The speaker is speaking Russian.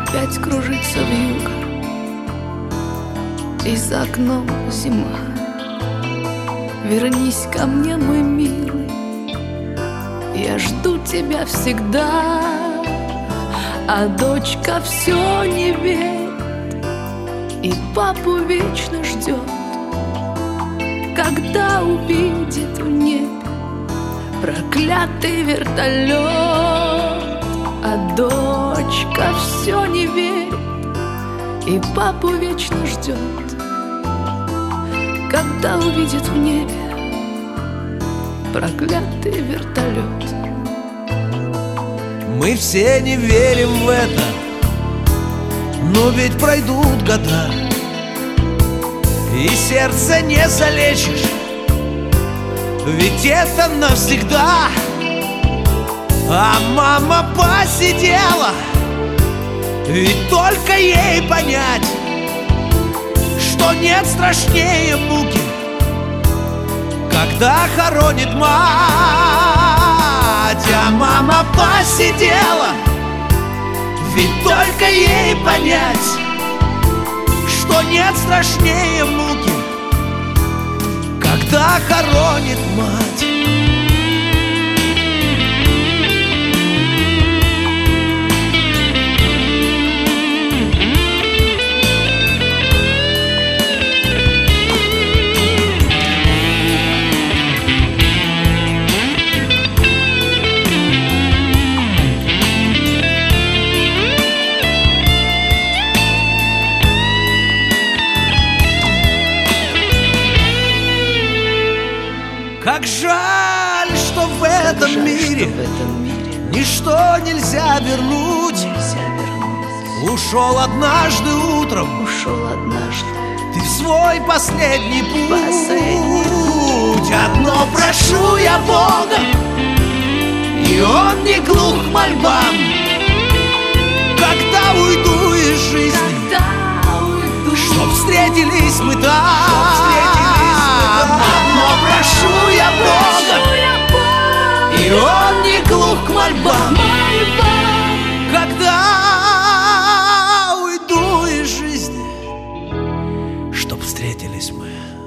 опять кружится вьюга, и за окном зима. Вернись ко мне, мой милый, я жду тебя всегда. А дочка все не верит и папу вечно ждет, когда увидит в небе проклятый вертолет. А дочка все не верит и папу вечно ждет, когда увидит в небе проклятый вертолет. Мы все не верим в это, но ведь пройдут года, и сердце не залечишь, ведь это навсегда. А мама посидела, ведь только ей понять, что нет страшнее муки, когда хоронит мать. А мама посидела, ведь только ей понять, что нет страшнее муки, когда хоронит мать. Как жаль, что в этом мире ничто нельзя вернуть. Ушел однажды утром, ты в свой последний путь. Одно прошу я Бога, и Он не глух к мольбам. Когда уйду из жизни, чтоб встретились мы там. Одно прошу я Бога, и Он не глух к мольбам. Когда уйду из жизни, чтоб встретились мы.